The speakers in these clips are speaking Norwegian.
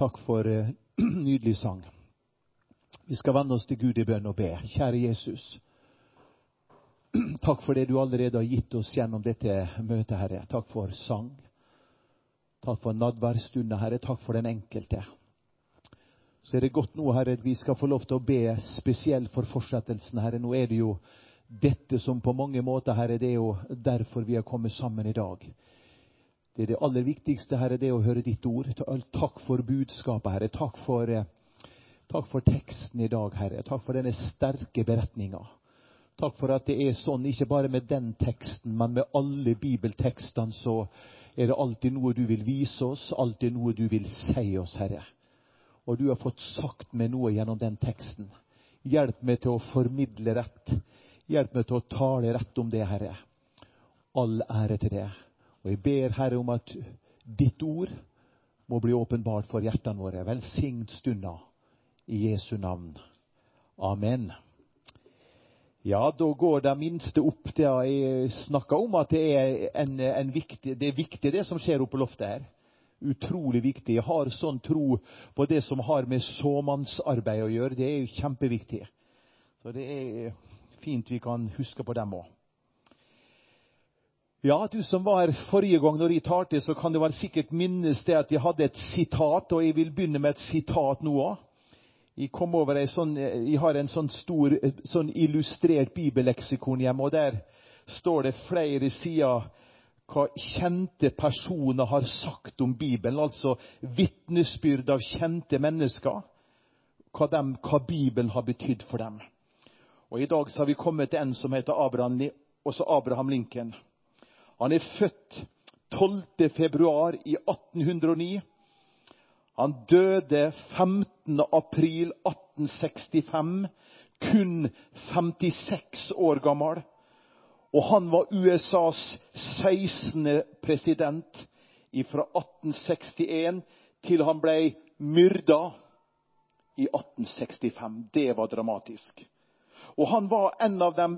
Takk for nydelig sang. Vi skal vende oss til Gud i bønn og be. Kjære Jesus, takk for det du allerede har gitt oss gjennom dette møtet, Herre. Takk for sang. Takk for nadværstunden, Herre. Takk for den enkelte. Så er det godt nå, Herre, at vi skal få lov til å be spesielt for fortsettelsen, Herre. Nå er det jo dette som på mange måter, Herre, det er jo derfor vi har kommet sammen i dag. Det er det aller viktigste, Herre, det er å høre ditt ord. Takk for budskapet, Herre. Takk for teksten i dag, Herre. Takk for denne sterke beretninga. Takk for at det er sånn, ikke bare med den teksten, men med alle bibeltekstene, så er det alltid noe du vil vise oss, alltid noe du vil si oss, Herre. Og du har fått sagt meg noe gjennom den teksten. Hjelp meg til å formidle rett. Hjelp meg til å tale rett om det, Herre. All ære til det. Og jeg ber, Herre, om at ditt ord må bli åpenbart for hjertene våre. Velsignet stunda i Jesu navn. Amen. Ja, da går det minste opp det jeg snakket om, at det er viktig det som skjer oppe på loftet her. Utrolig viktig. Jeg har sånn tro på det som har med såmannsarbeid å gjøre. Det er jo kjempeviktig. Så det er fint vi kan huske på dem også. Ja, du som var forrige gang når jeg talte, så kan du vel sikkert minnes det at jeg hadde et sitat, og jeg vil begynne med et sitat nå også. Jeg har en sånn stor, sånn illustrert bibelleksikon hjemme, og der står det flere sider hva kjente personer har sagt om Bibelen, altså vitnesbyrd av kjente mennesker, hva Bibelen har betydd for dem. Og i dag så har vi kommet til en som heter Abraham Lincoln. Han er født 12. februar i 1809. Han døde 15. april 1865, kun 56 år gammel. Og han var USAs 16. president fra 1861 til han ble myrdet i 1865. Det var dramatisk. Og han var en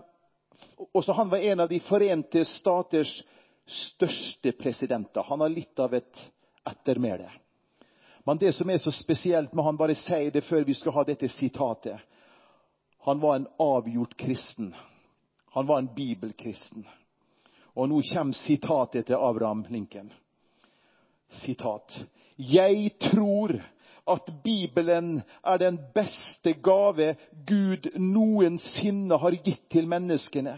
av de Forente Staters største presidenter. Han har litt av et ettermæle. Men det som er så spesielt med han, bare sier det før vi skal ha dette sitatet. Han var en avgjort kristen. Han var en bibelkristen. Og nå kommer sitatet til Abraham Lincoln. Sitat. Jeg tror at Bibelen er den beste gave Gud noensinne har gitt til menneskene.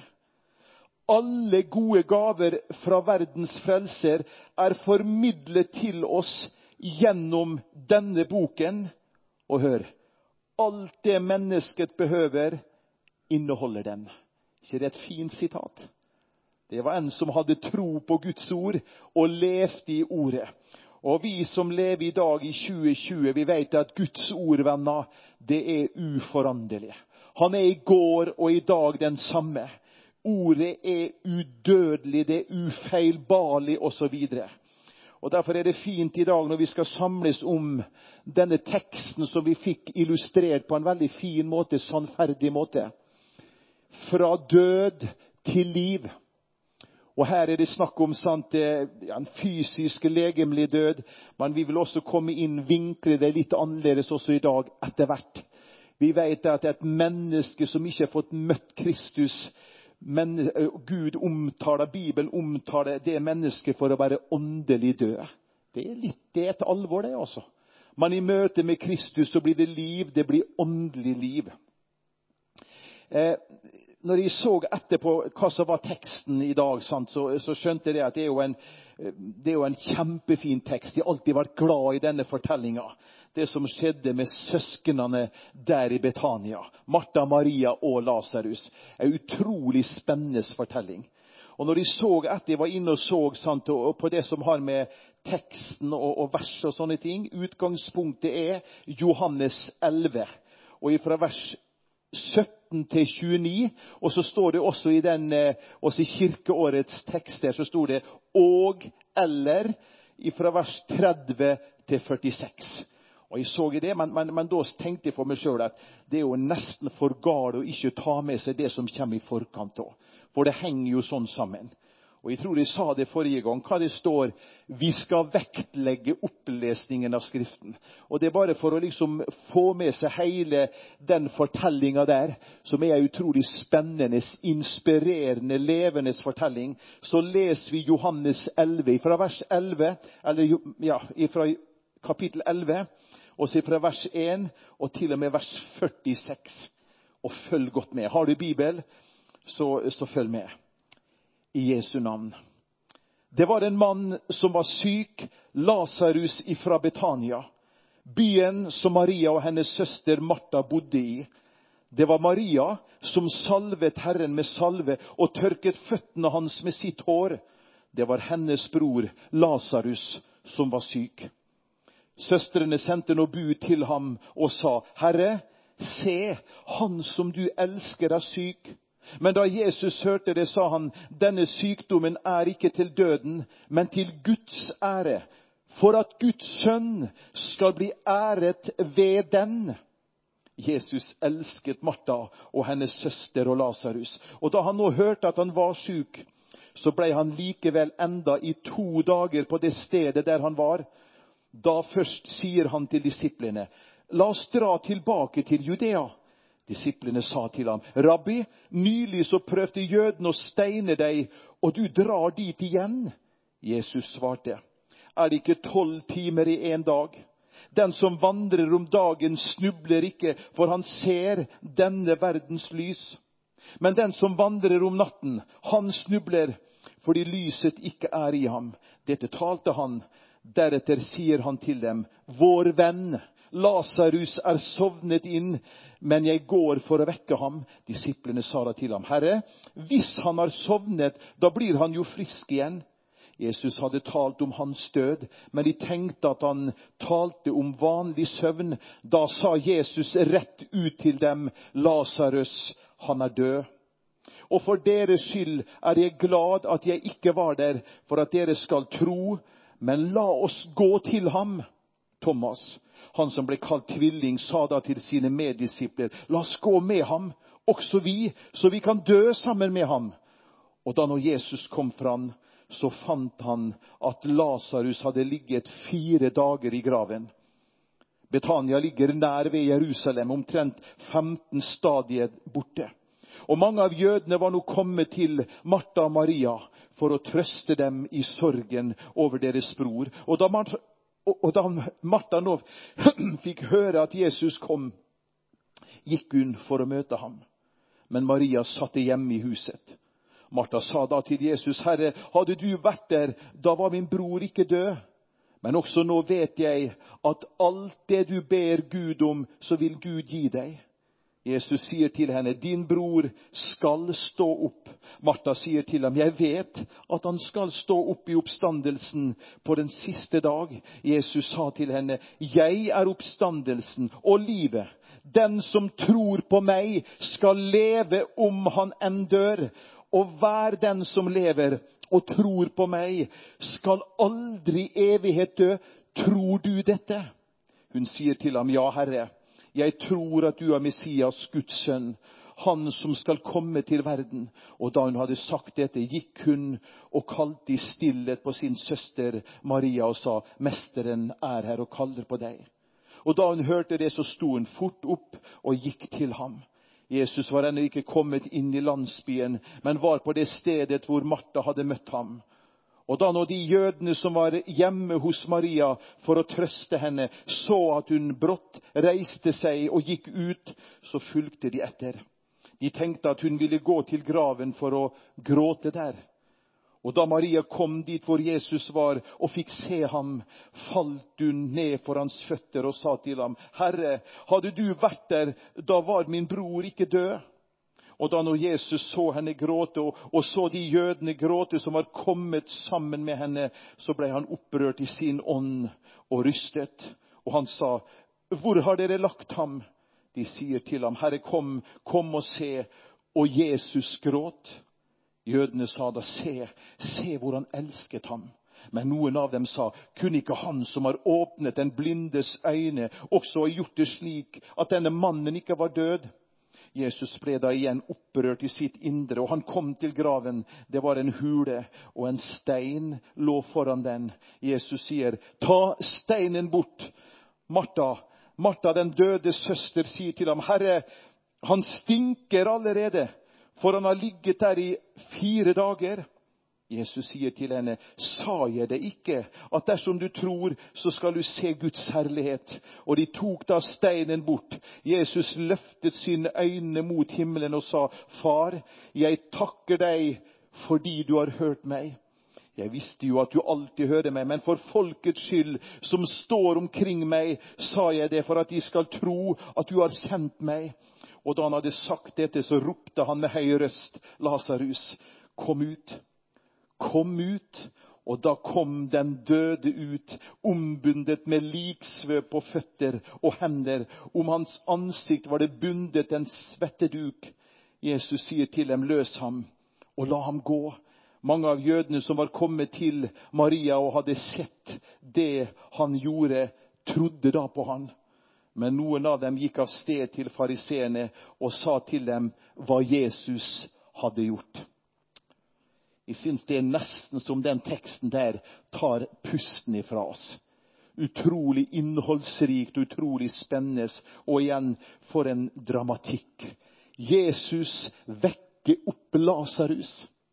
Alle gode gaver fra verdens frelser er formidlet til oss gjennom denne boken. Og hør, alt det mennesket behøver, inneholder den. Ikke det et fint sitat? Det var en som hadde tro på Guds ord og levde i ordet. Og vi som lever i dag i 2020, vi vet at Guds ord, venner, det er uforanderlig. Han er i går og i dag den samme. Ordet er udødelig, det er ufeilbarlig og så videre. Og derfor er det fint i dag når vi skal samles om denne teksten som vi fikk illustrert på en veldig fin måte, sannferdig måte. Fra død til liv. Og her er det snakk om en fysisk, legemlig død, men vi vil også komme inn, vinkle det litt annerledes også i dag etter hvert. Vi vet at et menneske som ikke har fått møtt Kristus, men Gud omtaler, Bibelen omtaler det mennesket for å være åndelig død. Det er et alvor det også. Men i møte med Kristus så blir det liv, det blir åndelig liv. Når jeg så etterpå hva som var teksten i dag, så skjønte jeg at det er jo en kjempefin tekst. Jeg har alltid vært glad i denne fortellinga. Det som skjedde med søsknene der i Betania. Martha, Maria og Lazarus. En utrolig spennende fortelling. Og når jeg så etter, jeg var inne og så på det som har med teksten og vers og sånne ting. Utgangspunktet er Johannes 11. Og fra vers 17 til 29, og så står det også også i kirkeårets tekster, så står det og eller fra vers 30 til 46. Og jeg så i det, men da tenkte jeg for meg selv at det er jo nesten for galt å ikke ta med seg det som kommer i forkant da. For det henger jo sånn sammen. Og jeg tror jeg sa det forrige gang, hva det står, vi skal vektlegge opplesningen av Skriften. Og det er bare for å liksom få med seg hele den fortellingen der, som er en utrolig spennende, inspirerende, levende fortelling. Så leser vi Johannes 11, fra vers 11, fra kapittel 11, og så fra vers 1, og til og med vers 46. Og følg godt med. Har du Bibel, så følg med. I Jesu navn. Det var en mann som var syk, Lazarus ifra Betania, byen som Maria og hennes søster Martha bodde i. Det var Maria som salvet Herren med salve og tørket føttene hans med sitt hår. Det var hennes bror Lazarus som var syk. Søstrene sendte nå bud til ham og sa, Herre, se, han som du elsker er syk. Men da Jesus hørte det, sa han, denne sykdommen er ikke til døden, men til Guds ære, for at Guds sønn skal bli æret ved den. Jesus elsket Martha og hennes søster og Lazarus. Og da han nå hørte at han var syk, så ble han likevel enda i 2 dager på det stedet der han var. Da først sier han til disiplene, la oss dra tilbake til Judea. Disiplene sa til ham, Rabbi, nylig så prøvde jødene å steine deg, og du drar dit igjen. Jesus svarte, er det ikke 12 timer i en dag? Den som vandrer om dagen snubler ikke, for han ser denne verdens lys. Men den som vandrer om natten, han snubler, fordi lyset ikke er i ham. Dette talte han. Deretter sier han til dem, vår venn Lazarus er sovnet inn, men jeg går for å vekke ham. Disiplene sa da til ham, Herre, hvis han har sovnet, da blir han jo frisk igjen. Jesus hadde talt om hans død, men de tenkte at han talte om vanlig søvn. Da sa Jesus rett ut til dem, Lazarus, han er død. Og for deres skyld er jeg glad at jeg ikke var der, for at dere skal tro, men la oss gå til ham. Thomas, han som ble kalt tvilling, sa da til sine meddisipler, la oss gå med ham, også vi, så vi kan dø sammen med ham. Og da når Jesus kom fram, så fant han at Lazarus hadde ligget 4 dager i graven. Betania ligger nær ved Jerusalem, omtrent 15 stadier borte. Og mange av jødene var nå kommet til Martha og Maria for å trøste dem i sorgen over deres bror. Og da Martha nå fikk høre at Jesus kom, gikk hun for å møte ham. Men Maria satt hjemme i huset. Martha sa da til Jesus, Herre, hadde du vært der, da var min bror ikke død. Men også nå vet jeg at alt det du ber Gud om, så vil Gud gi deg. Jesus sier til henne, din bror skal stå opp. Martha sier til ham, jeg vet at han skal stå opp i oppstandelsen på den siste dag. Jesus sa til henne, jeg er oppstandelsen og livet. Den som tror på meg skal leve om han enn dør. Og hver den som lever og tror på meg skal aldri evighet dø. Tror du dette? Hun sier til ham, ja Herre. Jeg tror at du er Messias, Guds sønn, han som skal komme til verden. Og da hun hadde sagt dette, gikk hun og kalte i stillhet på sin søster Maria og sa, Mesteren er her og kaller på deg. Og da hun hørte det, så sto hun fort opp og gikk til ham. Jesus var ennå ikke kommet inn i landsbyen, men var på det stedet hvor Martha hadde møtt ham. Og da når de jødene som var hjemme hos Maria for å trøste henne, så at hun brått reiste seg og gikk ut, så fulgte de etter. De tenkte at hun ville gå til graven for å gråte der. Og da Maria kom dit hvor Jesus var og fikk se ham, falt hun ned for hans føtter og sa til ham, Herre, hadde du vært der, da var min bror ikke død. Og da når Jesus så henne gråte, og så de jødene gråte som var kommet sammen med henne, så ble han opprørt i sin ånd og rystet. Og han sa, hvor har dere lagt ham? De sier til ham, Herre, kom og se. Og Jesus gråt. Jødene sa da, se hvor han elsket ham. Men noen av dem sa, kunne ikke han som har åpnet den blindes øyne, også ha gjort det slik at denne mannen ikke var død? Jesus ble da igjen opprørt i sitt indre, og han kom til graven. Det var en hule, og en stein lå foran den. Jesus sier, ta steinen bort. Martha, den døde søster, sier til ham, Herre, han stinker allerede, for han har ligget der i 4 dager. Jesus sier til henne, sa jeg det ikke, at dersom du tror, så skal du se Guds herlighet. Og de tok da steinen bort. Jesus løftet sine øyne mot himmelen og sa, Far, jeg takker deg fordi du har hørt meg. Jeg visste jo at du alltid hører meg, men for folkets skyld som står omkring meg, sa jeg det, for at de skal tro at du har sendt meg. Og da han hadde sagt dette, så ropte han med høy røst, Lazarus, kom ut. Kom ut, og da kom den døde ut, ombundet med liksvø på føtter og hender. Om hans ansikt var det bundet en svetteduk. Jesus sier til dem, løs ham og la ham gå. Mange av jødene som var kommet til Maria og hadde sett det han gjorde, trodde da på han. Men noen av dem gikk av sted til fariseerne og sa til dem hva Jesus hadde gjort. Jeg synes det nesten som den teksten der tar pusten ifra oss. Utrolig innholdsrikt, utrolig spennende, og igjen for en dramatikk. Jesus vekker opp Lazarus.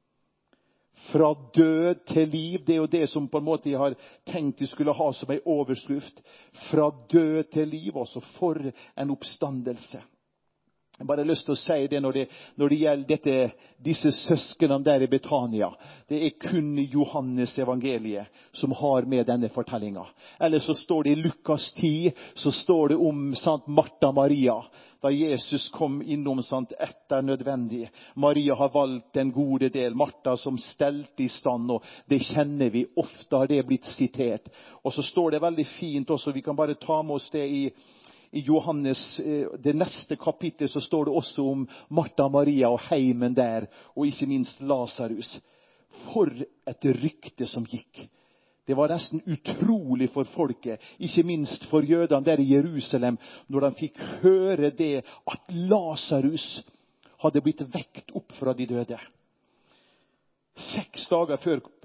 Fra død til liv, det er jo det som på en måte jeg har tenkt jeg skulle ha som en overskrift. Fra død til liv, også for en oppstandelse. Jeg har bare lyst til å si det når det gjelder disse søskene der i Betania. Det er kun Johannes evangeliet som har med denne fortellingen. Eller så står det i Lukas 10, så står det om Martha Maria. Da Jesus kom innom etter nødvendig. Maria har valgt en gode del. Martha som stelte i stand, og det kjenner vi. Ofte har det blitt sitert. Og så står det veldig fint også, vi kan bare ta med oss det i Johannes, det neste kapittel, så står det også om Martha Maria og heimen der, og ikke minst Lazarus. For et rykte som gikk. Det var nesten utrolig for folket, ikke minst for jødene der i Jerusalem, når de fikk høre det at Lazarus hadde blitt vekt opp fra de døde. 6 dager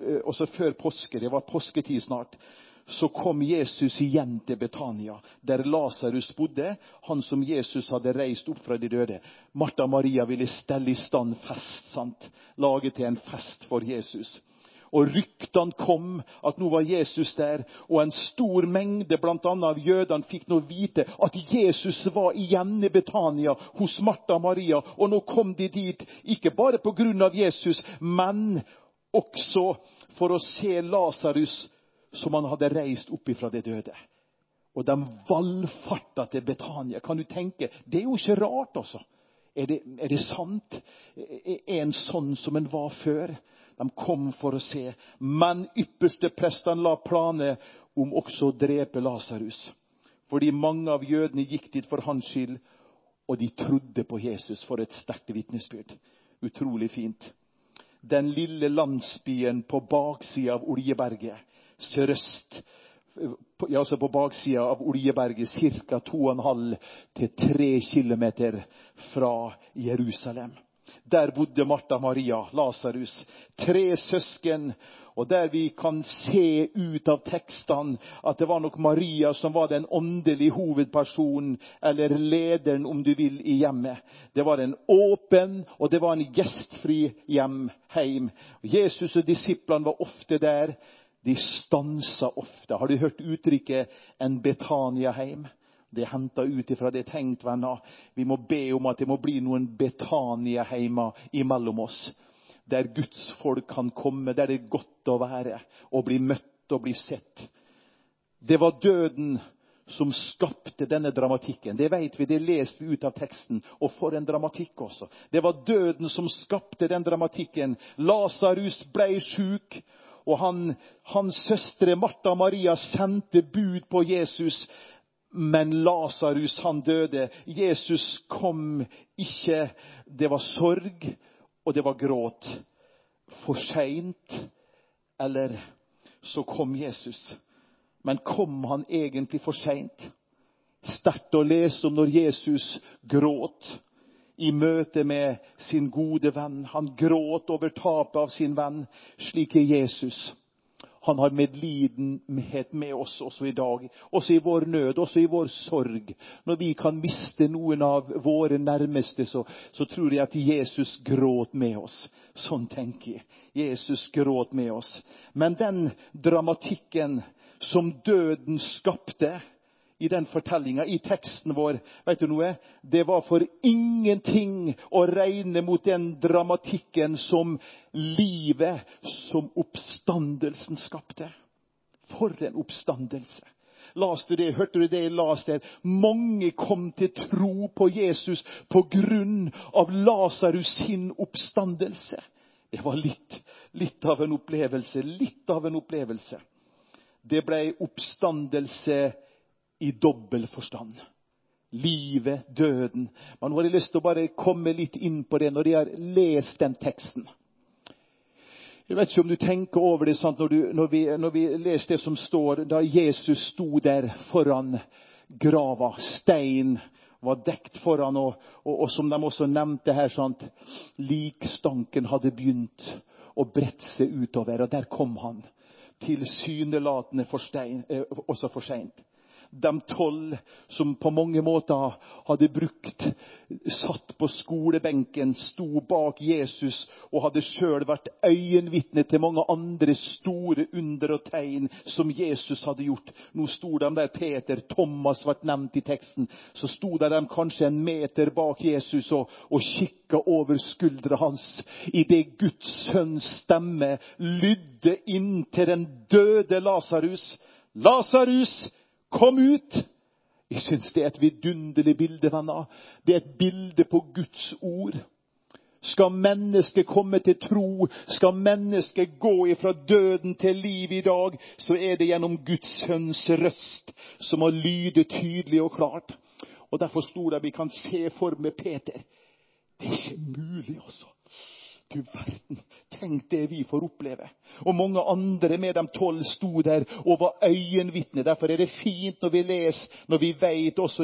før påske, det var påsketid snart, så kom Jesus igjen til Betania, der Lazarus bodde, han som Jesus hadde reist opp fra de døde. Martha Maria ville stelle i stand fest, lage til en fest for Jesus. Og ryktene kom at nå var Jesus der, og en stor mengde, blant annet av jødene, fikk nå vite at Jesus var igjen i Betania hos Martha Maria, og nå kom de dit, ikke bare på grunn av Jesus, men også for å se Lazarus, som han hadde reist opp ifra de døde. Og de valfarta til Betania. Kan du tenke? Det er jo ikke rart også. Er det sant? Er en sånn som en var før? De kom for å se. Men ypperste prestene la planer om også å drepe Lazarus. Fordi mange av jødene gikk dit for hans skyld, og de trodde på Jesus. For et sterkt vitnesbyrd. Utrolig fint. Den lille landsbyen på baksiden av Oljeberget, sørøst, altså på baksiden av Oljeberget, cirka 2,5 til 3 kilometer fra Jerusalem. Der bodde Martha Maria, Lazarus, 3 søsken, og der vi kan se ut av tekstene at det var nok Maria som var den åndelige hovedpersonen, eller lederen om du vil, i hjemmet. Det var en åpen, og det var en gjestfri heim. Jesus og disiplene var ofte der. De stansa ofte. Har du hørt uttrykket en Betania-heim? Det er hentet ut ifra det tenkt, venner. Vi må be om at det må bli noen Betania-heimer imellom oss. Der Guds folk kan komme, der det er godt å være, og bli møtt og bli sett. Det var døden som skapte denne dramatikken. Det vet vi, det leser vi ut av teksten. Og for en dramatikk også. Det var døden som skapte den dramatikken. Lazarus ble syk. Og hans søstre Martha Maria sendte bud på Jesus, men Lazarus han døde. Jesus kom ikke. Det var sorg, og det var gråt. For sent, eller så kom Jesus. Men kom han egentlig for sent? Sterkt å lese om når Jesus gråt i møte med sin gode venn. Han gråt over tapet av sin venn. Slik er Jesus. Han har medlidenhet med oss også i dag. Også i vår nød, også i vår sorg. Når vi kan miste noen av våre nærmeste, så tror jeg at Jesus gråt med oss. Sånn tenker jeg. Jesus gråt med oss. Men den dramatikken som døden skapte i den fortellingen, i teksten vår, vet du noe? Det var for ingenting å regne mot den dramatikken som livet, som oppstandelsen skapte. For en oppstandelse. Las du det? Hørte du det jeg las der? Mange kom til tro på Jesus på grunn av Lazarus sin oppstandelse. Det var litt av en opplevelse. Litt av en opplevelse. Det ble oppstandelse i dobbel forstand. Livet, døden. Men nå har jeg lyst til å bare komme litt inn på det når jeg har lest den teksten. Jeg vet ikke om du tenker over det, sant? Når vi leser det som står, da Jesus sto der foran grava, stein var dekt foran, og som de også nevnte her, sant? Likstanken hadde begynt å brette seg utover, og der kom han. Tilsynelatende også for sent. De 12 som på mange måter hadde satt på skolebenken, sto bak Jesus og hadde selv vært øyenvitne til mange andre store under og tegn som Jesus hadde gjort. Nå sto de der, Peter, Thomas ble nevnt i teksten, så sto de kanskje en meter bak Jesus og kikket over skuldra hans i det Guds sønns stemme lydde inn til den døde Lazarus. Lazarus, kom ut! Jeg synes det er et vidunderlig bilde, venner. Det er et bilde på Guds ord. Skal mennesket komme til tro, skal mennesket gå ifra døden til liv i dag, så er det gjennom Guds sønns røst, som må lyde tydelig og klart. Og derfor sto det, vi kan se for med Peter. Det er ikke mulig, altså. Du verden, tenk det vi får oppleve. Og mange andre med de 12 sto der og var øyenvitne. Derfor er det fint når vi leser, når vi vet også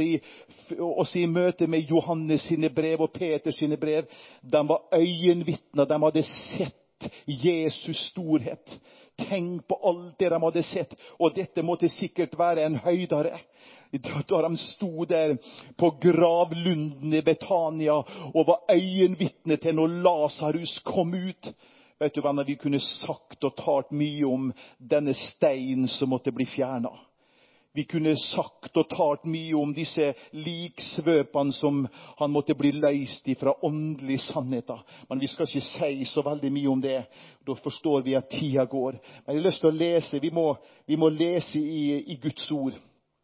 i møte med Johannes sine brev og Peters sine brev. De var øyenvitner, de hadde sett Jesus storhet. Tenk på alt det de hadde sett. Og dette måtte sikkert være en høydare. Da de sto der på gravlunden i Betania og var øyenvitne til når Lazarus kom ut. Vet du, venner, vi kunne sagt og talt mye om denne steinen som måtte bli fjernet. Vi kunne sagt og talt mye om disse liksvøpene som han måtte bli løst ifra åndelige sannheter. Men vi skal ikke si så veldig mye om det. Da forstår vi at tida går. Men jeg har lyst til å lese. Vi må lese i Guds ord.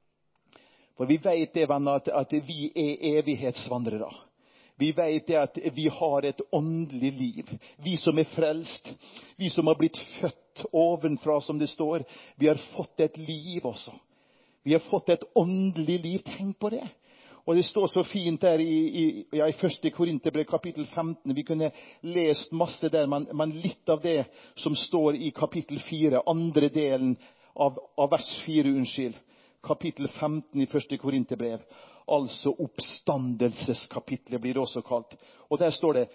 For vi vet det, venner, at vi er evighetsvandrere. Vi vet det at vi har et åndelig liv. Vi som er frelst, vi som har blitt født ovenfra, som det står, vi har fått et liv også. Vi har fått et åndelig liv. Tenk på det. Og det står så fint der i 1. Korinterbrev kapittel 15. Vi kunne lest masse der, men litt av det som står i kapittel 4, andre delen av vers 4, kapittel 15 i 1. Korinterbrev. Altså oppstandelseskapitlet blir det også kalt. Og der står det,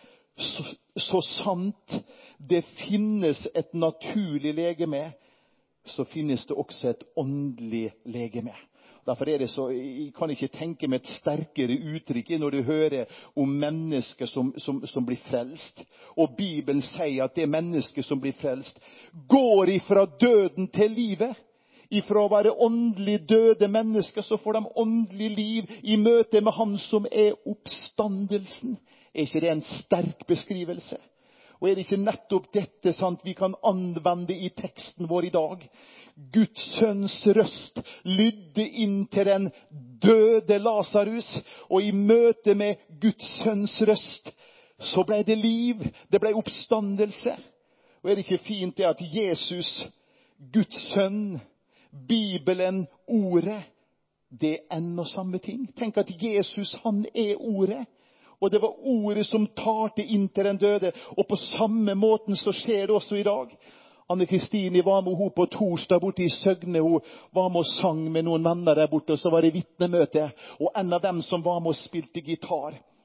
så sant det finnes et naturlig legeme, så finnes det også et åndelig legeme. Derfor er det så, jeg kan ikke tenke meg et sterkere uttrykk når du hører om mennesker som blir frelst. Og Bibelen sier at det mennesket som blir frelst går ifra døden til livet. Ifra å være åndelig døde mennesker, så får de åndelig liv i møte med han som er oppstandelsen. Er ikke det en sterk beskrivelse? Og er det ikke nettopp dette sant, vi kan anvende i teksten vår i dag? Guds sønns røst lydde inn til den døde Lazarus, og i møte med Guds sønns røst, så ble det liv, det ble oppstandelse. Og er det ikke fint det at Jesus, Guds sønn, Bibelen, ordet, det er en og samme ting. Tenk at Jesus, han er ordet. Og det var ordet som talte inn til den døde. Og på samme måten så skjer det også i dag. Anne-Kristine var med henne på torsdag borte i Søgne. Hun var med og sang med noen venner der borte. Og så var det vitnemøte. Og en av dem som var med og spilte gitar.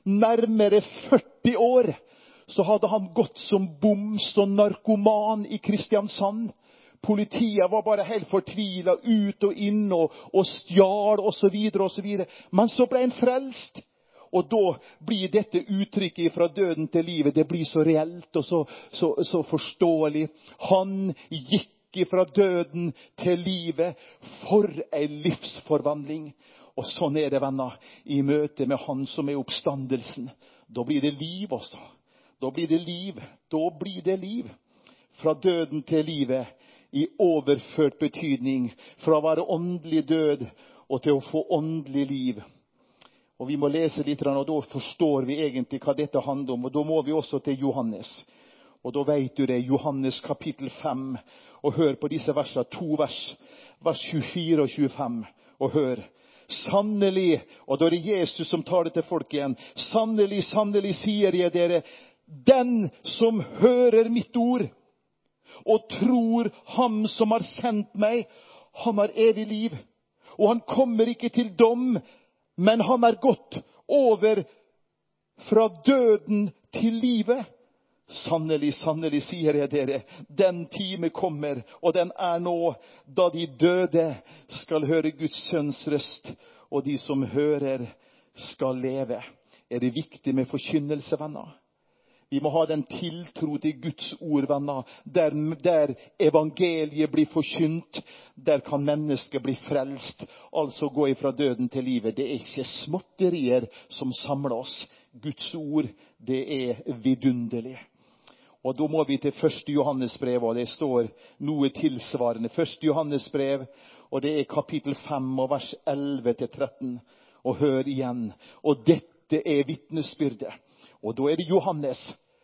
nærmere 40 år, så hadde han gått som boms og narkoman i Kristiansand. Politiet var bare helt fortvilet, ut og inn og stjal og så videre og så videre. Men så ble han frelst. Og da blir dette uttrykket fra døden til livet, det blir så reelt og så forståelig. Han gikk fra døden til livet. For en livsforvandling. Og sånn er det, venner, i møte med han som er oppstandelsen. Da blir det liv også. Da blir det liv. Da blir det liv. Fra døden til livet. I overført betydning. Fra å være åndelig død og til å få åndelig liv. Og vi må lese litt, og da forstår vi egentlig hva dette handler om. Og da må vi også til Johannes. Og da vet du det, Johannes kapittel 5. Og hør på disse versene, 2 vers. Vers 24 og 25. Og hør. Sannelig, og da er det Jesus som tar det til folk igjen. Sannelig, sannelig sier jeg dere, den som hører mitt ord, og tror ham som har sendt meg, han har evig liv. Og han kommer ikke til dom, men han er gått over fra døden til livet. Sannelig, sannelig sier jeg dere, den time kommer, og den er nå, da de døde skal høre Guds sønns røst, og de som hører skal leve. Er det viktig med forkynnelse, venner? Vi må ha den tiltro til Guds ord, venner. Der evangeliet blir forkynt, der kan mennesket bli frelst. Altså gå ifra døden til livet. Det er ikke småtterier som samler oss. Guds ord, det er vidunderlig. Og da må vi til 1. Johannes brev, og det står noe tilsvarende. 1. Johannes brev, og det er kapittel 5, og vers 11-13. Og hør igjen. Og dette er vitnesbyrdet. Og da er det Johannes,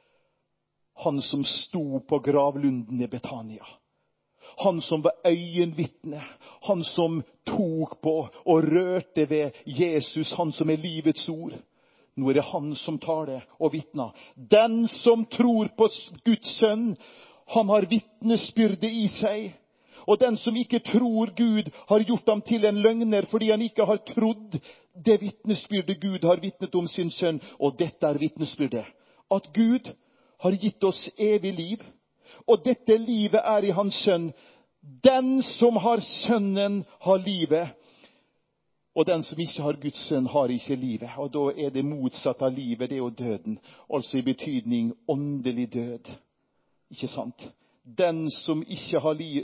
han som sto på gravlunden i Betania. Han som var øyenvitne, han som tok på og rørte ved Jesus, han som er livets ord. Nå er det han som tar det og vitner. Den som tror på Guds sønn, han har vitnesbyrde i seg. Og den som ikke tror Gud har gjort ham til en løgner fordi han ikke har trodd det vitnesbyrde Gud har vitnet om sin sønn. Og dette er vitnesbyrdet. At Gud har gitt oss evig liv. Og dette livet er i hans sønn. Den som har sønnen har livet. Og den som ikke har Guds sønn har ikke livet. Og da er det motsatt av livet, det er jo døden. Altså i betydning åndelig død. Ikke sant? Den som ikke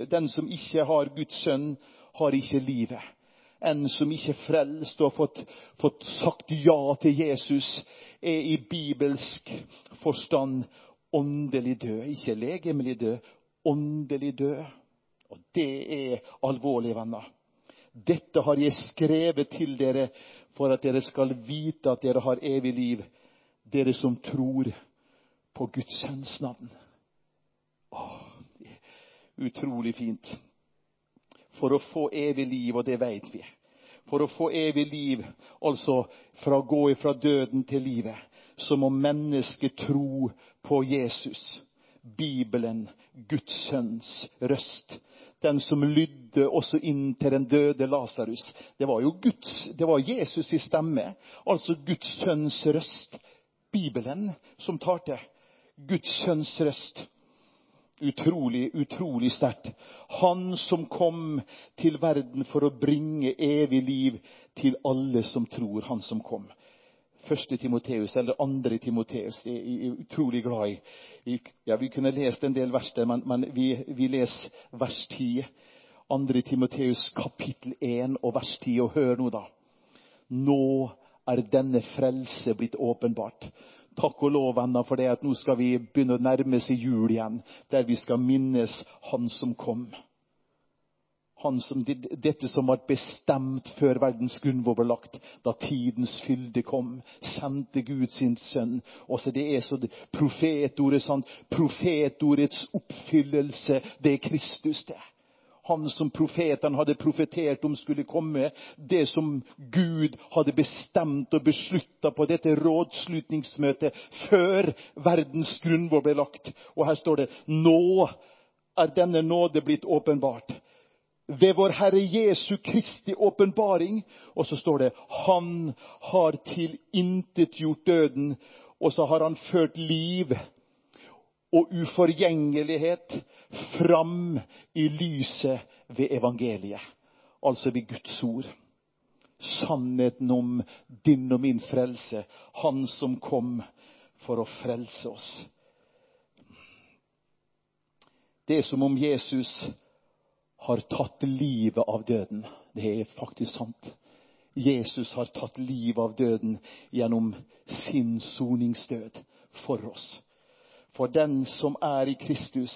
har Guds sønn, har ikke livet. En som ikke er frelst og har fått sagt ja til Jesus, er i bibelsk forstand åndelig død. Ikke legemlig død, åndelig død. Og det er alvorlig, venner. Dette har jeg skrevet til dere for at dere skal vite at dere har evig liv. Dere som tror på Guds sønns navn. Utrolig fint. For å få evig liv, og det vet vi. For å få evig liv, altså fra å gå fra døden til livet, så må mennesket tro på Jesus, Bibelen, Guds sønns røst. Den som lydde også inn til den døde Lazarus. Det var Jesus i stemme, altså Guds sønns røst. Bibelen som tar til. Guds sønns røst. Utrolig, utrolig sterkt. Han som kom til verden for å bringe evig liv til alle som tror, han som kom. 1. Timoteus eller 2. Timoteus, det er utrolig glad i. Ja, vi kunne lest en del vers der, men vi leser vers 10. 2. Timoteus kapittel 1 og vers 10, og hør nå da. Nå er denne frelse blitt åpenbart. Takk og lov, venner, for det at nå skal vi begynne å nærme seg jul igjen, der vi skal minnes han som kom. Dette som var bestemt før verdens grunn var lagt, da tidens fylde kom, sendte Gud sin sønn. Og så det er så profetordet, sant? Profetordets oppfyllelse, det er Kristus det. Han som profeten hadde profetert om skulle komme, det som Gud hadde bestemt og besluttet på dette rådslutningsmøtet før verdens grunnvoll ble lagt. Og her står det, nå er denne nåde blitt åpenbart. ved vår Herre Jesu Kristi åpenbaring. Og så står det, han har tilintetgjort døden, og så har han ført liv og uforgjengelighet fram i lyset ved evangeliet. Altså ved Guds ord. Sannheten om din og min frelse. Han som kom for å frelse oss. Det er som om Jesus har tatt livet av døden. Det er faktisk sant. Jesus har tatt livet av døden gjennom sin soningsdød for oss. For den som er i Kristus,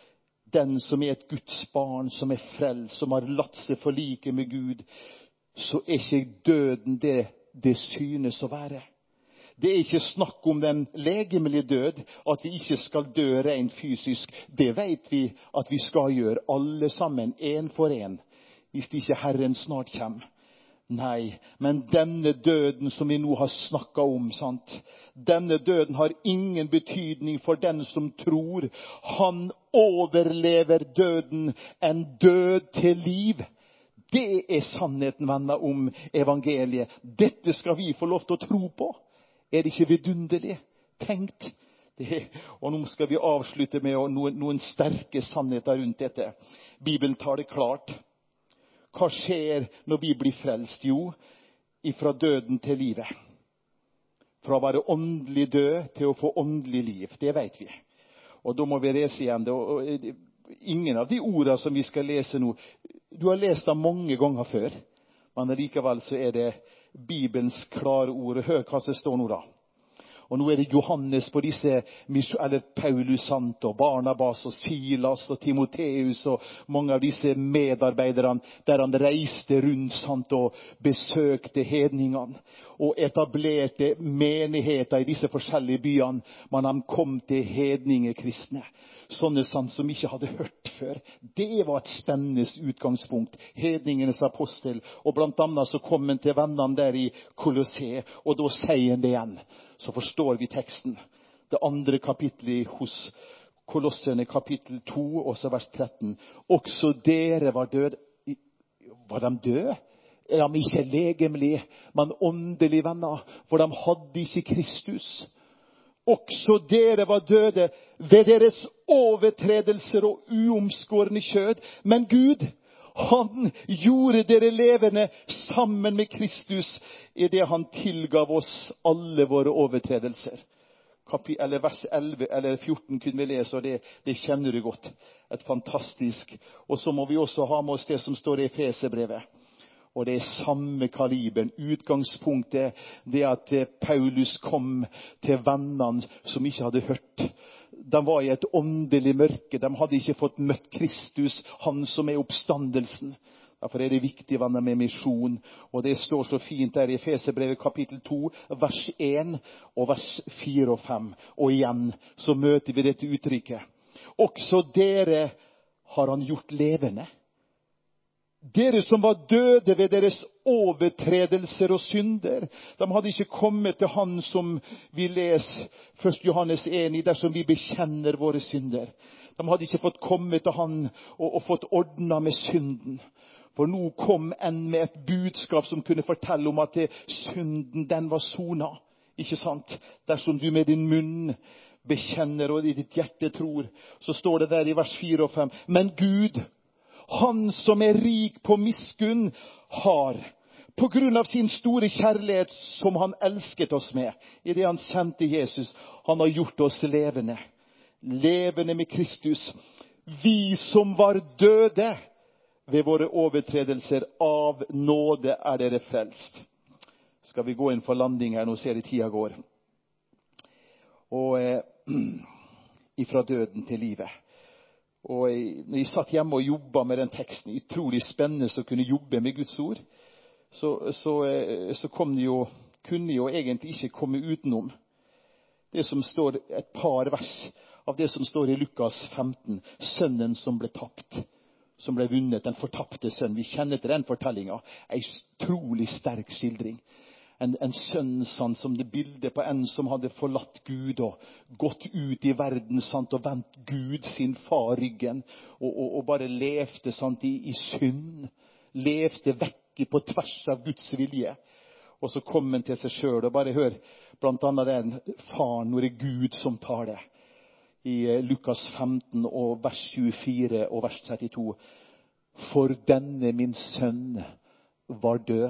den som er et Guds barn, som er frelst, som har latt seg forlike med Gud, så er ikke døden det synes å være. Det er ikke snakk om den legemlige død, at vi ikke skal dø rent fysisk. Det vet vi at vi skal gjøre, alle sammen, en for en, hvis ikke Herren snart kommer. Nei, men denne døden som vi nå har snakket om, sant? Denne døden har ingen betydning for den som tror. Han overlever døden, en død til liv. Det er sannheten, venner, om evangeliet. Dette skal vi få lov til å tro på. Er det ikke vidunderlig tenkt? Og nå skal vi avslutte med noen sterke sannheter rundt dette. Bibelen tar det klart. Hva skjer når vi blir frelst? Jo, ifra døden til livet. Fra å være åndelig død til å få åndelig liv. Det vet vi. Og da må vi lese igjen det. Og ingen av de ordene som vi skal lese nå, du har lest dem mange ganger før. Men likevel så er det Bibelens klare ord. Hør hva som står nå da. Og nå er det Johannes på disse, eller Paulus sant, og Barnabas og Silas og Timoteus og mange av disse medarbeiderne, der han reiste rundt sant, og besøkte hedningene og etablerte menigheter i disse forskjellige byene. Men han kom til hedningekristne, sånne sant, som ikke hadde hørt før. Det var et spennende utgangspunkt, hedningenes apostel. Og blant annet så kom han til vennene der i Kolosse, og da sier han det igjen. Så forstår vi teksten. Det andre kapitlet hos Kolosserne, kapittel 2, også vers 13. Også dere var døde. Var de døde? Ja, men ikke legemlig, men åndelig, venner. For de hadde ikke Kristus. Også dere var døde ved deres overtredelser og uomskårne kjød. Men Gud, han gjorde dere levende sammen med Kristus i det han tilgav oss alle våre overtredelser. Eller vers 11 eller 14 kunne vi lese, og det kjenner du godt. Et fantastisk. Og så må vi også ha med oss det som står i Efeserbrevet. Og det er samme kaliberen. Utgangspunktet det at Paulus kom til vennene som ikke hadde hørt. De var i et åndelig mørke. De hadde ikke fått møtt Kristus, han som er oppstandelsen. Derfor er det viktig, venner, med misjon. Og det står så fint der i Efeserbrevet kapittel 2, vers 1 og vers 4 og 5. Og igjen så møter vi dette uttrykket. Også dere har han gjort levende. Dere som var døde ved deres overtredelser og synder. De hadde ikke kommet til han som vi leser 1. Johannes 1 i, dersom vi bekjenner våre synder. De hadde ikke fått komme til han og fått ordnet med synden. For nå kom en med et budskap som kunne fortelle om at synden, den var sona. Ikke sant? Dersom du med din munn bekjenner og i ditt hjerte tror, så står det der i vers 4 og 5. Men Gud, han som er rik på miskunn, har, på grunn av sin store kjærlighet som han elsket oss med, i det han sendte Jesus, han har gjort oss levende. Levende med Kristus. Vi som var døde ved våre overtredelser, av nåde er dere frelst. Skal vi gå inn for landing her, nå ser jeg tida går. Og ifra døden til livet. Og når jeg satt hjemme og jobbet med den teksten, utrolig spennende å kunne jobbe med Guds ord, så kunne jo egentlig ikke komme utenom det som står, et par vers av det som står i Lukas 15. Sønnen som ble tapt, som ble vunnet, den fortapte sønn. Vi kjenner til den fortellingen. En utrolig sterk skildring. en sønn sant, som det bildet på en som hadde forlatt Gud og gått ut i verden sant, og vendt Gud sin far ryggen og bare levde sant, i synd. Levde vekk på tvers av Guds vilje. Og så kom han til seg selv, og bare hør blant annet den faren, når det er Gud som tar det. I Lukas 15 og vers 24 og vers 32. For denne min sønn var død,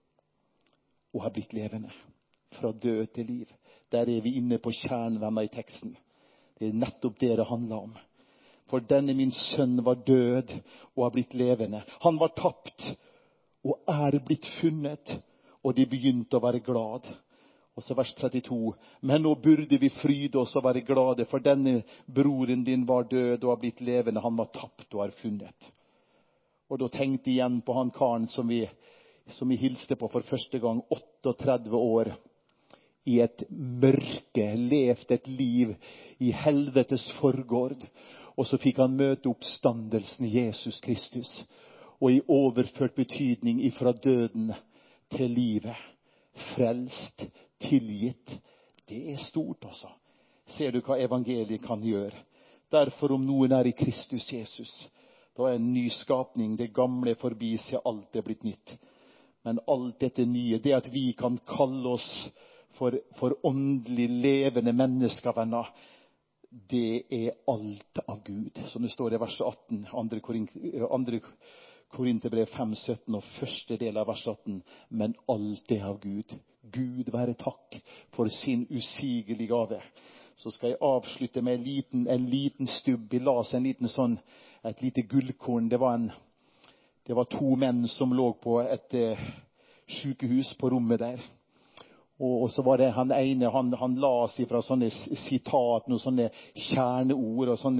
og har blitt levende. Fra død til liv. Der er vi inne på kjernen i teksten. Det er nettopp det det handler om. For denne min sønn var død, og har blitt levende. Han var tapt, og er blitt funnet, og de begynte å være glad. Og så vers 32. Men nå burde vi fryde oss og være glade, for denne broren din var død og har blitt levende. Han var tapt og har funnet. Og da tenkte jeg igjen på han karen som vi hilste på for første gang, 38 år. I et mørke, levd et liv i helvetes forgård. Og så fikk han møte oppstandelsen i Jesus Kristus. Og i overført betydning ifra døden til livet. Frelst, tilgitt. Det er stort altså. Ser du hva evangeliet kan gjøre? Derfor om noen er i Kristus Jesus, da er en ny skapning. Det gamle er forbi, se alt er blitt nytt. Men alt dette nye, det at vi kan kalle oss for åndelig levende mennesker, venner, det er alt av Gud. Som det står i vers 18, 2. Korinterbrev 5:17 og første del av vers 18. Men alt er av Gud. Gud være takk for sin usigelige gave. Så skal jeg avslutte med en liten stubb. Vi las en liten sånn, et lite gullkorn. Det var 2 menn som lå på et sykehus på rommet der. Og så var det han ene, han las ifra sånne sitat, noen sånne kjerneord, og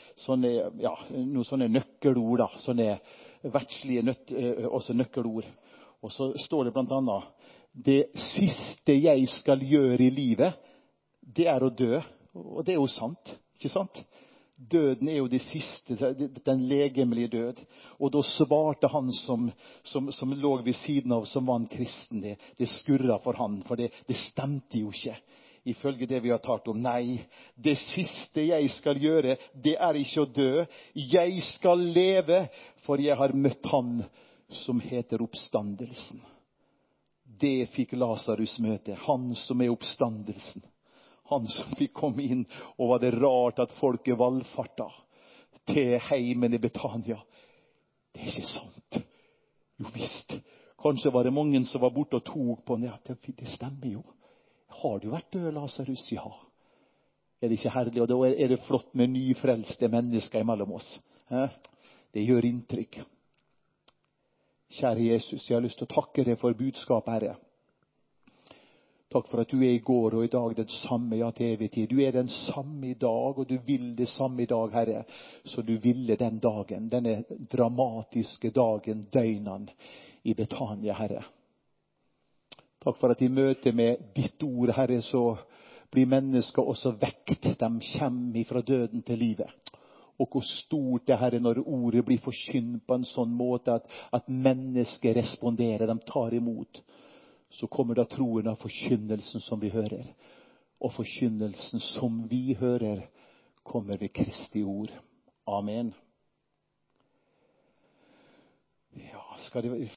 noen sånne nøkkelord, da. Sånne verdslige også nøkkelord. Og så står det blant annet, det siste jeg skal gjøre i livet, det er å dø. Og det er jo sant, ikke sant? Døden er jo det siste, den legemlige død. Og da svarte han som lå ved siden av, som var en kristen. Det skurret for han, for det stemte jo ikke. Ifølge det vi har talt om. Nei, det siste jeg skal gjøre, det er ikke å dø. Jeg skal leve, for jeg har møtt han som heter oppstandelsen. Det fikk Lazarus møte. Han som er oppstandelsen. Han som fikk komme inn, og var det rart at folket valfarta til heimen i Betania. Det er ikke sant. Jo visst. Kanskje var det mange som var borte og tok på den. Ja, det stemmer jo. Har du vært død, Lazarus? Ja. Er det ikke herlig? Og da er det flott med nyfrelste mennesker imellom oss. Det gjør inntrykk. Kjære Jesus, jeg har lyst til å takke deg for budskapet, Herre. Takk for at du er i går og i dag den samme, ja, til evig tid. Du er den samme i dag, og du vil det samme i dag, Herre. Så du ville den dagen, denne dramatiske dagen, døgnen i Betania, Herre. Takk for at i møte med ditt ord, Herre, så blir mennesker også vekt. De kommer fra døden til livet. Og hvor stort det, Herre, når ordet blir forkynt på en sånn måte at mennesker responderer, de tar imot. Så kommer da troen av forkynnelsen som vi hører. Og forkynnelsen som vi hører, kommer ved Kristi ord. Amen. Ja, skal det